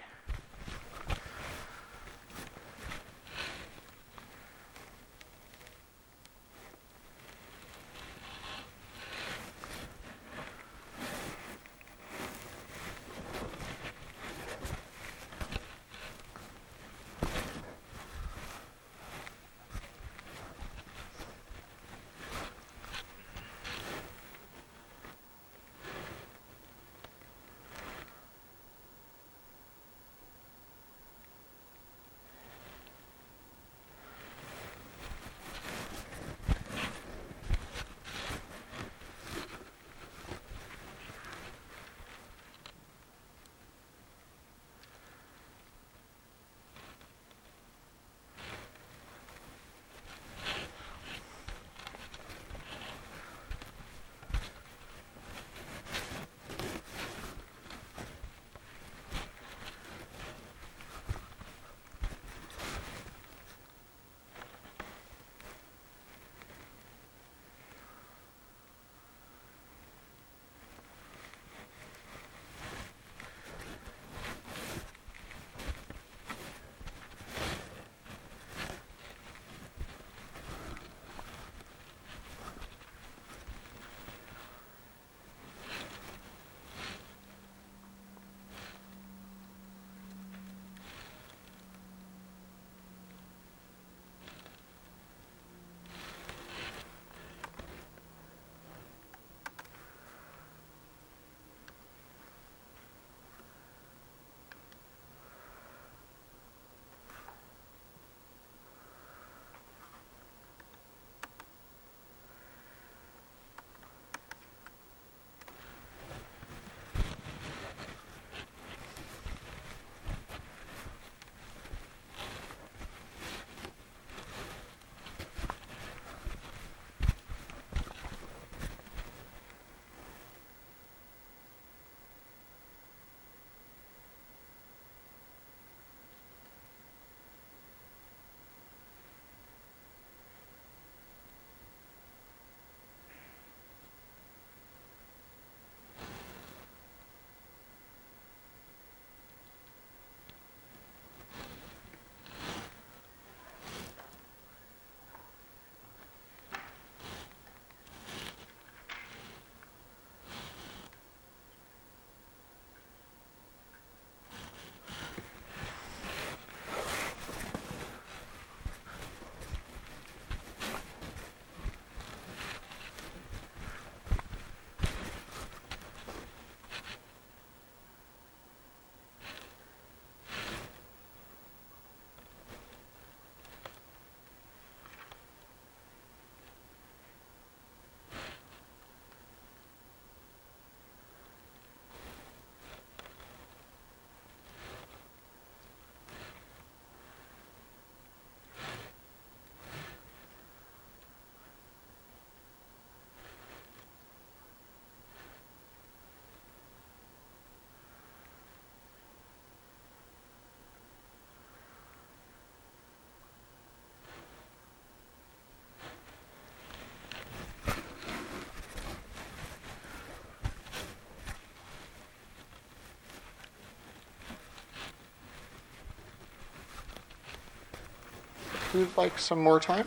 S1: who'd like some more time?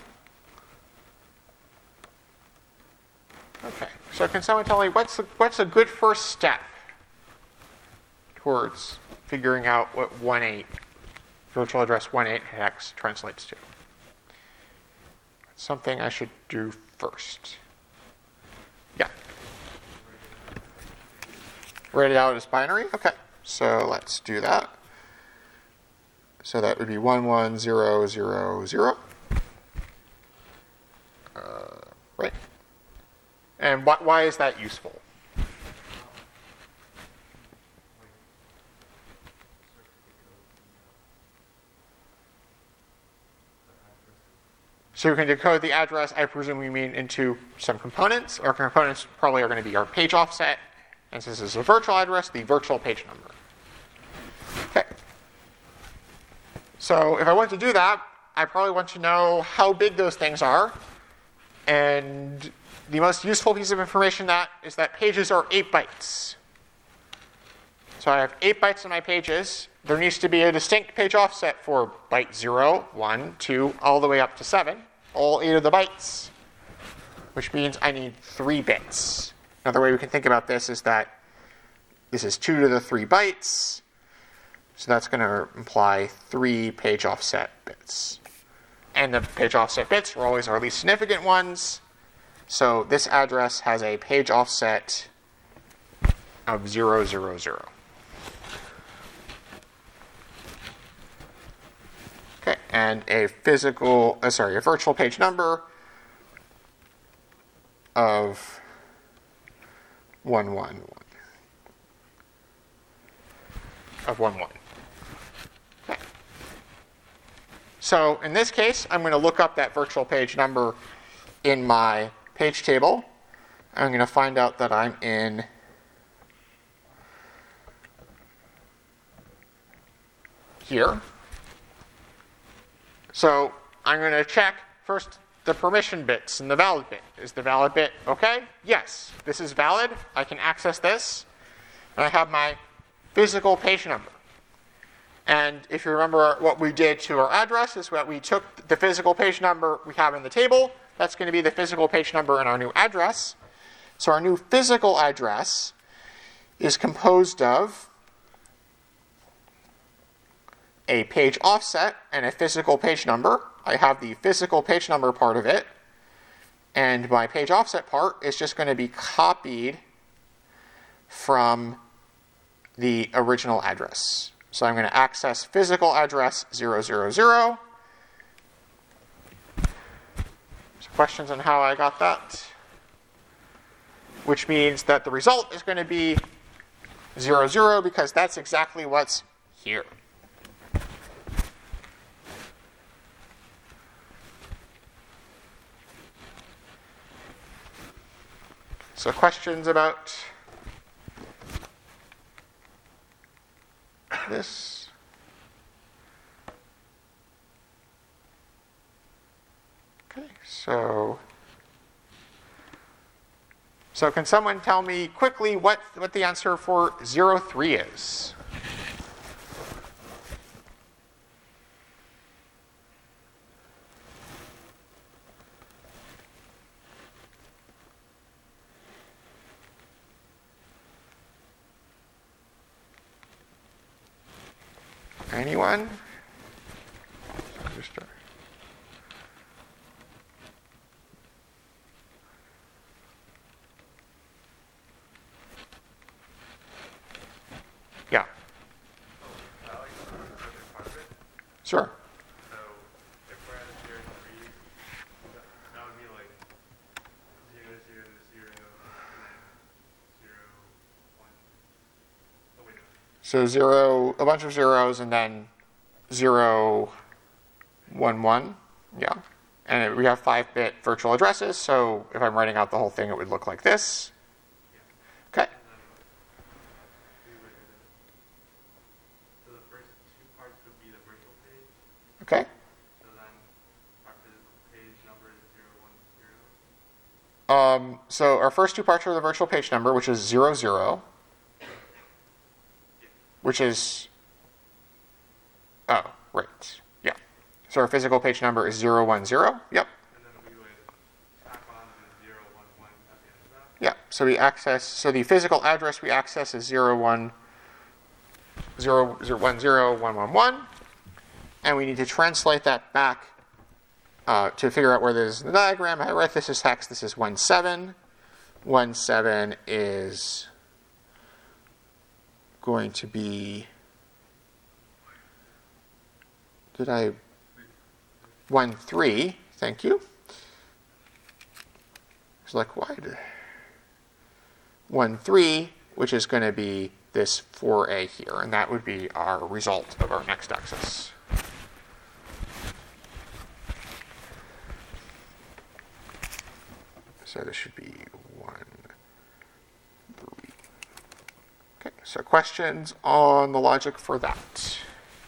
S1: Okay, so can someone tell me what's a good first step towards figuring out what virtual address 18 hex translates to? Something I should do first. Yeah. Write it out as binary? Okay, so let's do that. So that would be 11000. Right. And why is that useful? So we can decode the address, I presume we mean into some components. Our components probably are going to be our page offset. And since this is a virtual address, the virtual page number. Okay. So if I want to do that, I probably want to know how big those things are. And the most useful piece of information is that pages are 8 bytes. So I have 8 bytes in my pages. There needs to be a distinct page offset for byte 0, 1, 2, all the way up to 7, all 8 of the bytes, which means I need 3 bits. Another way we can think about this is that this is 2 to the 3 bytes, so that's going to imply 3 page offset bits. And the page offset bits are always our least significant ones, so this address has a page offset of 000. Okay, and a virtual page number of 111. Okay. So in this case, I'm going to look up that virtual page number in my page table. I'm going to find out that I'm in here. So I'm going to check first the permission bits and the valid bit. Is the valid bit okay? Yes, this is valid. I can access this. And I have my physical page number. And if you remember what we did to our address is that we took the physical page number we have in the table. That's going to be the physical page number in our new address. So our new physical address is composed of a page offset and a physical page number. I have the physical page number part of it, and my page offset part is just going to be copied from the original address. So I'm going to access physical address 000. So questions on how I got that? Which means that the result is going to be 00 because that's exactly what's here. So questions about this? Okay, so can someone tell me quickly what the answer for 03 is? Anyone? Yeah. Sure.
S2: So if we're at 03, that would be like 0, 0, 0, and then 0, 1. Oh, wait, no.
S1: So 0, a bunch of zeros, and then 0, 1, 1. Yeah. And we have 5-bit virtual addresses, so if I'm writing out the whole thing, it would look like this. Okay.
S2: So the first 2 parts would be the virtual page.
S1: Okay.
S2: So then our physical page number is 0, 1, 0.
S1: So our first 2 parts are the virtual page number, which is 00, which is, oh, right, yeah. So our physical page number is 010. Yep.
S2: And then we would tack on the 011 at the end of that.
S1: Yep. So we access. So the physical address we access is 0101111, and we need to translate that back to figure out where this is in the diagram. I write this as hex. This is 17. 17 is going to be. Did I? 13. Thank you. It's like why? 13, which is going to be this 4a here, and that would be our result of our next axis. So this should be 1, 3. Okay, so questions on the logic for that?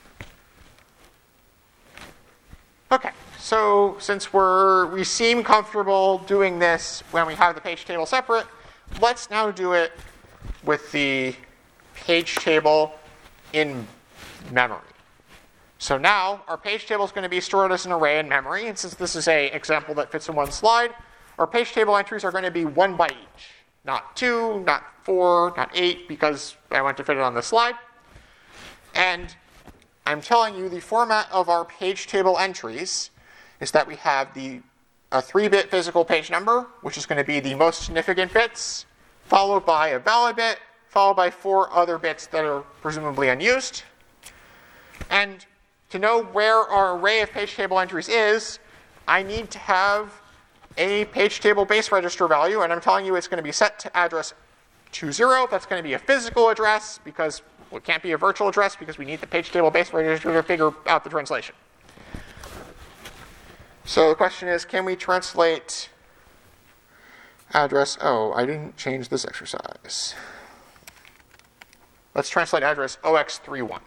S1: Okay, so since we seem comfortable doing this when we have the page table separate, let's now do it with the page table in memory. So now our page table is going to be stored as an array in memory, and since this is an example that fits in one slide, our page table entries are going to be 1 byte each. Not 2, not 4, not 8, because I want to fit it on the slide. And I'm telling you the format of our page table entries is that we have a 3-bit physical page number, which is going to be the most significant bits, followed by a valid bit, followed by 4 other bits that are presumably unused. And to know where our array of page table entries is, I need to have a page table base register value, and I'm telling you it's going to be set to address 20. That's going to be a physical address because it can't be a virtual address because we need the page table base register to figure out the translation. So the question is, can we translate address? Oh, I didn't change this exercise. Let's translate address OX31.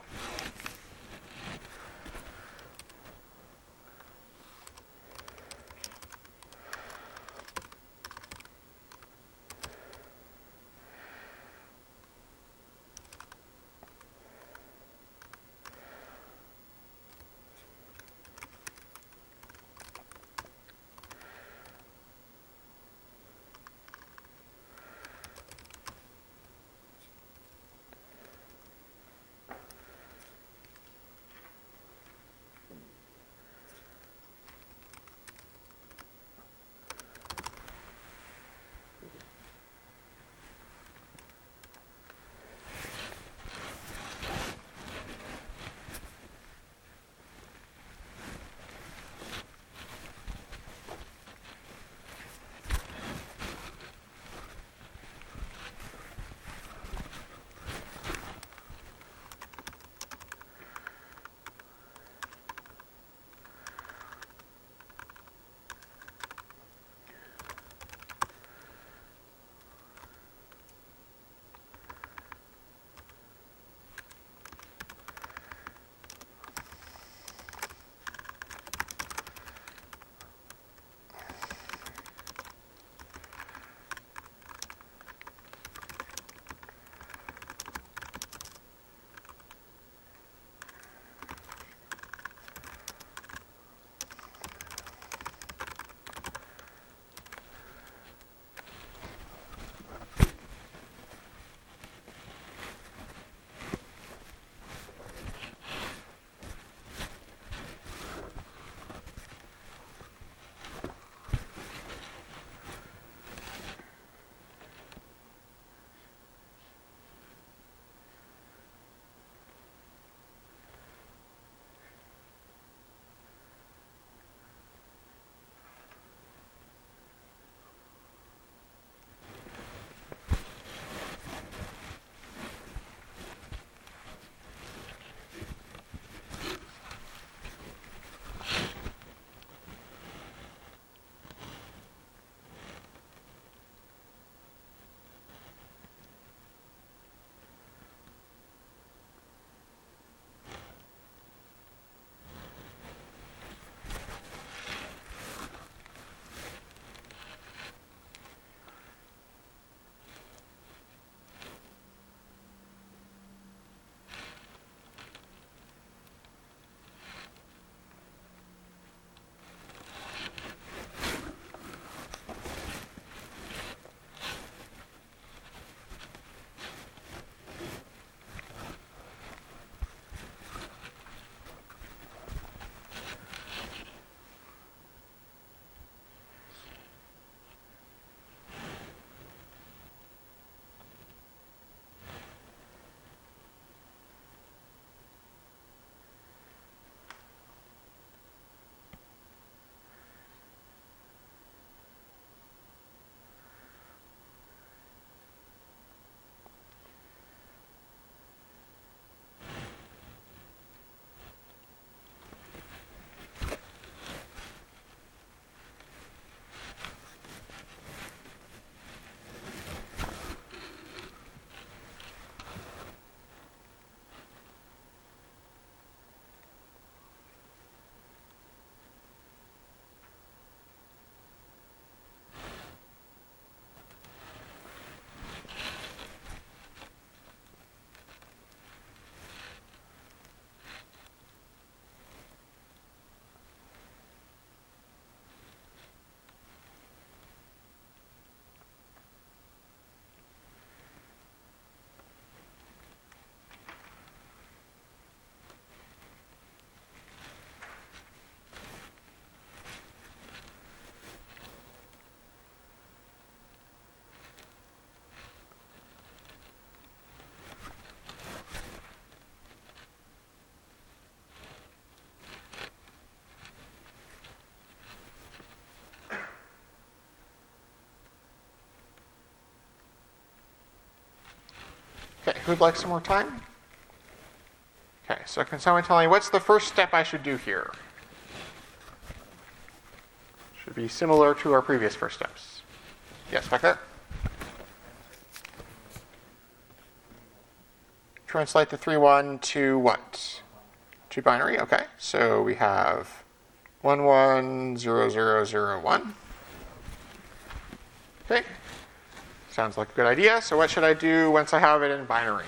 S1: Okay, who'd like some more time? Okay, so can someone tell me what's the first step I should do here? Should be similar to our previous first steps. Yes, back there. Translate the 3-1 to what? To binary, okay. So we have 110001. Okay. Sounds like a good idea. So what should I do once I have it in binary?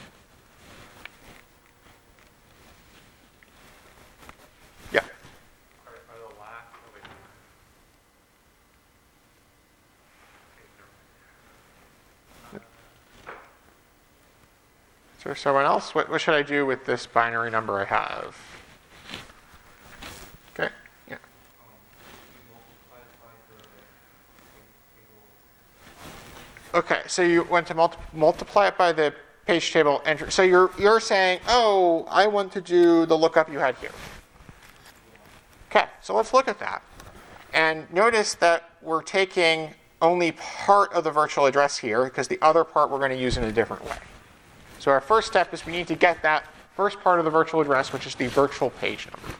S1: Yeah.
S2: Are the last
S1: Is there someone else? What should I do with this binary number I have? Okay. Yeah. Okay, so you want to multiply it by the page table entry. So you're saying, oh, I want to do the lookup you had here. Okay, so let's look at that. And notice that we're taking only part of the virtual address here because the other part we're going to use in a different way. So our first step is we need to get that first part of the virtual address, which is the virtual page number.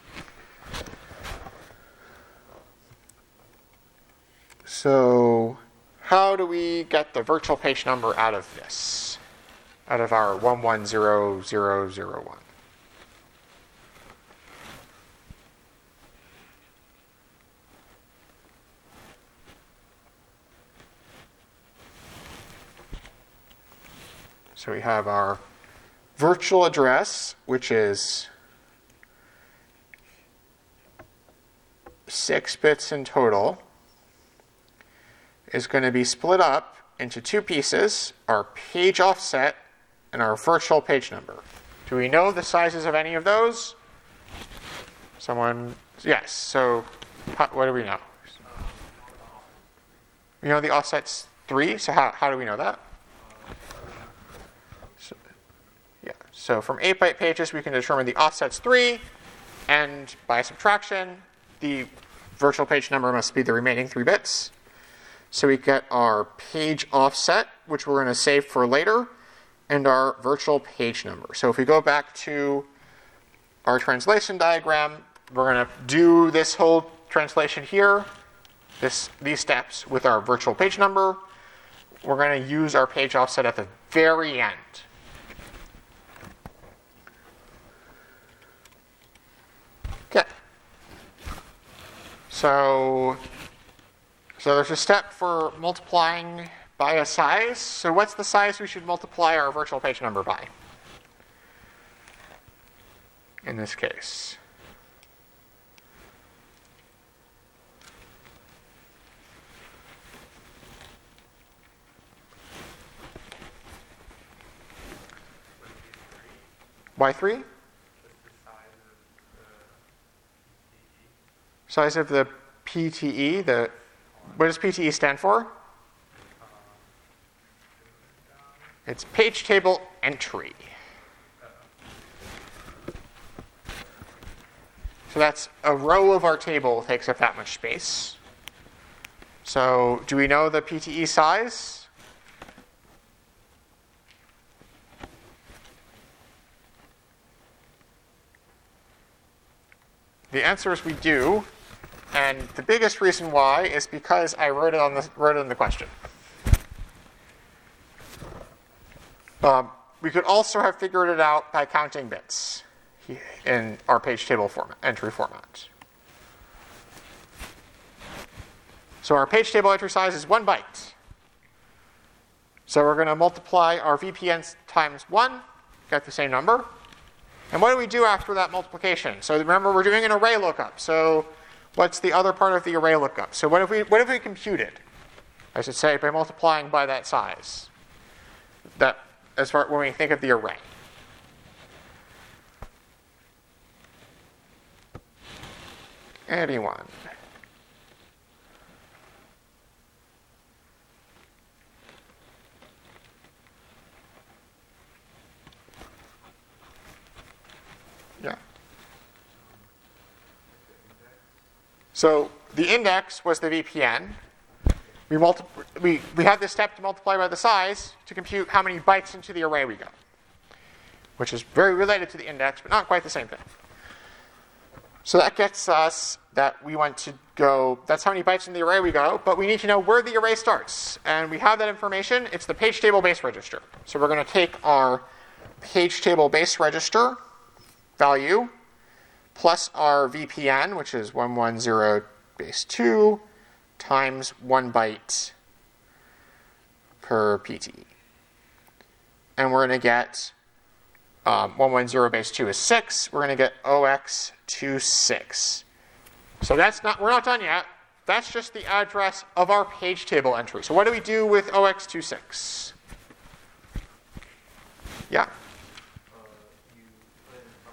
S1: So how do we get the virtual page number out of this? Out of our 110001? So we have our virtual address, which is 6 bits in total, is going to be split up into two pieces, our page offset and our virtual page number. Do we know the sizes of any of those? Someone? Yes. So what do we know? We know the offset's 3, so how do we know that? So from 8-byte pages, we can determine the offset's 3, and by subtraction, the virtual page number must be the remaining 3 bits. So we get our page offset, which we're going to save for later, and our virtual page number. So if we go back to our translation diagram, we're going to do this whole translation here, these steps with our virtual page number. We're going to use our page offset at the very end. Okay. So there's a step for multiplying by a size. So what's the size we should multiply our virtual page number by? In this case. Why 3? Size of the PTE, what does PTE stand for? It's page table entry. So that's a row of our table takes up that much space. So do we know the PTE size? The answer is we do. And the biggest reason why is because I wrote it in the question. We could also have figured it out by counting bits in our page table entry format. So our page table entry size is 1 byte. So we're going to multiply our VPN times 1, get the same number. And what do we do after that multiplication? So remember, we're doing an array lookup. So what's the other part of the array lookup? So what have we computed? I should say by multiplying by that size. That as far when we think of the array. Anyone? Yeah. So the index was the VPN. we have this step to multiply by the size to compute how many bytes into the array we got, which is very related to the index, but not quite the same thing. So that gets us that we want to go, that's how many bytes in the array we go, but we need to know where the array starts. And we have that information. It's the page table base register. So we're going to take our page table base register value plus our VPN, which is 110 base 2 times 1 byte per PT. And we're going to get 110 base 2 is 6. We're going to get 0x26. So we're not done yet. That's just the address of our page table entry. So what do we do with 0x26? Yeah?
S2: You put it in front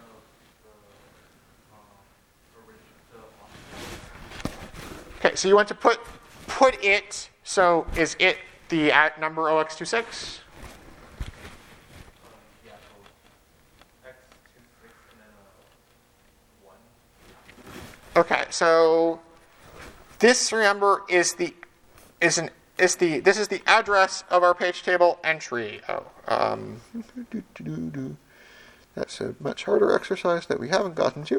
S2: of the original.
S1: Okay, so you want to put it, so is it the number 0x26?
S2: Yeah, so x26 and then 1.
S1: Okay, so this, remember, this is the address of our page table entry. That's a much harder exercise that we haven't gotten to.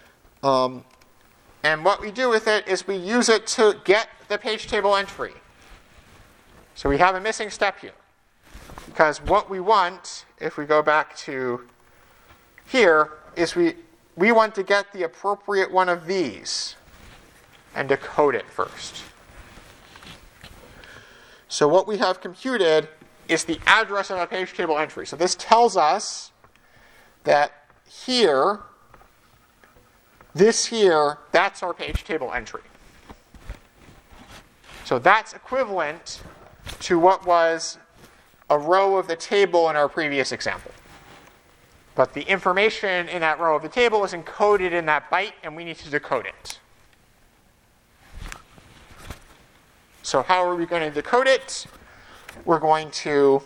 S1: And what we do with it is we use it to get the page table entry. So we have a missing step here. Because what we want, if we go back to here, is we want to get the appropriate one of these and decode it first. So what we have computed is the address of a page table entry. So this tells us that here, that's our page table entry. So that's equivalent to what was a row of the table in our previous example. But the information in that row of the table is encoded in that byte, and we need to decode it. So how are we going to decode it? We're going to,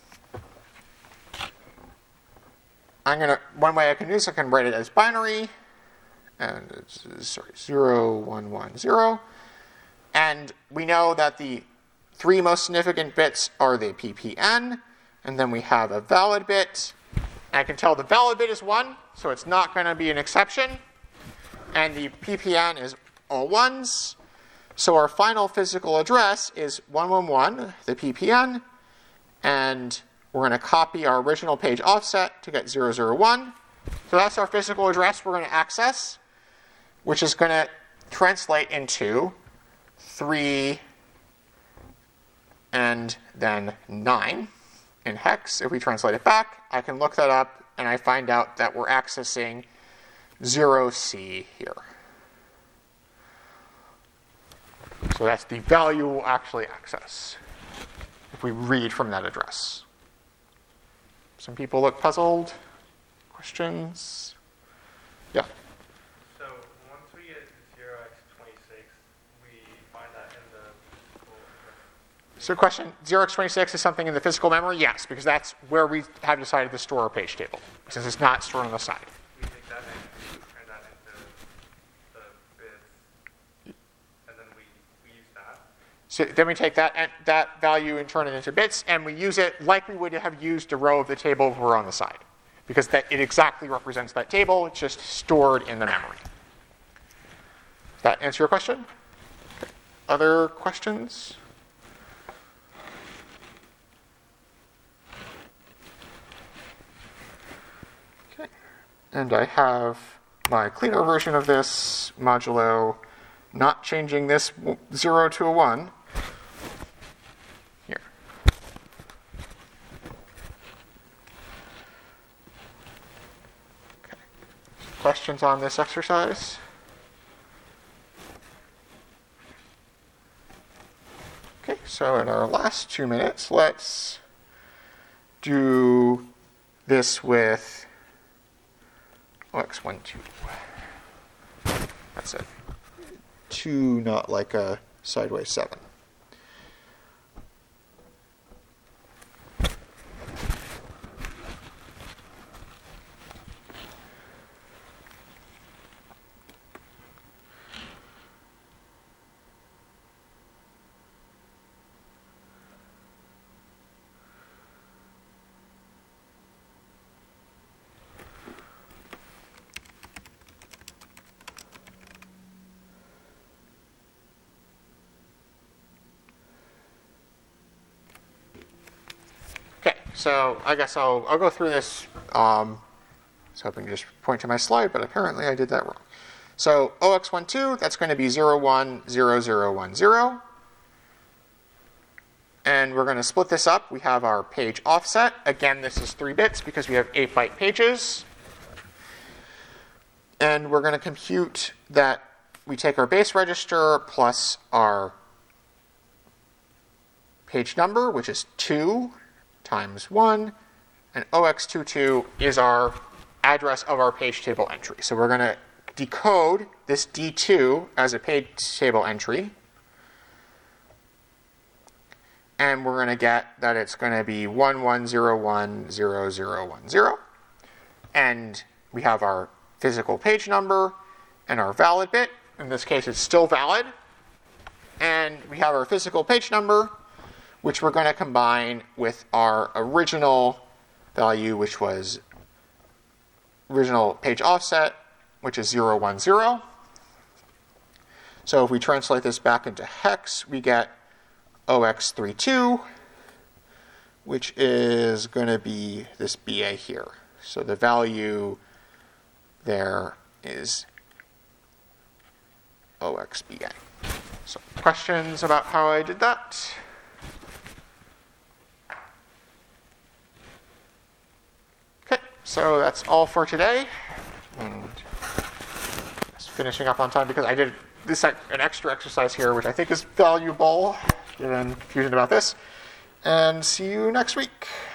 S1: one way I can do this, I can write it as binary, and it's, 0, 1, 1, 0. And we know that the 3 most significant bits are the PPN, and then we have a valid bit. I can tell the valid bit is 1, so it's not going to be an exception. And the PPN is all 1s. So our final physical address is 111, the PPN. And we're going to copy our original page offset to get 001. So that's our physical address we're going to access, which is going to translate into 3 and then 9 in hex. If we translate it back, I can look that up, and I find out that we're accessing 0C here. So that's the value we'll actually access if we read from that address. Some people look puzzled. Questions? Yeah.
S2: So once we get 0x26, we find that in the physical address.
S1: So question, 0x26 is something in the physical memory? Yes, because that's where we have decided to store our page table, since it's not stored on the side.
S2: We take that and turn that into the bits, and then we use that.
S1: So then we take that value and turn it into bits, and we use it like we would have used a row of the table if we're on the side, because it exactly represents that table. It's just stored in the memory. Does that answer your question? Okay. Other questions? Okay. And I have my cleaner version of this, modulo not changing this 0 to a 1. Here. Okay. Questions on this exercise? Okay, so in our last 2 minutes, let's do this with OX12. That's it. 2, not like a sideways 7. so I guess I'll go through this. I was hoping to just point to my slide, but apparently I did that wrong. So OX12, that's going to be 010010. And we're going to split this up. We have our page offset. Again, this is 3 bits because we have 8-byte pages. And we're going to compute that we take our base register plus our page number, which is 2 times 1. And OX22 is our address of our page table entry. So we're going to decode this D2 as a page table entry. And we're going to get that it's going to be 11010010. And we have our physical page number and our valid bit. In this case, it's still valid. And we have our physical page number, which we're going to combine with our original value, which was original page offset, which is 010. So if we translate this back into hex, we get OX32, which is going to be this BA here. So the value there is OXBA. So questions about how I did that? Okay, so that's all for today. And just finishing up on time because I did this an extra exercise here, which I think is valuable, given confusion about this. And see you next week.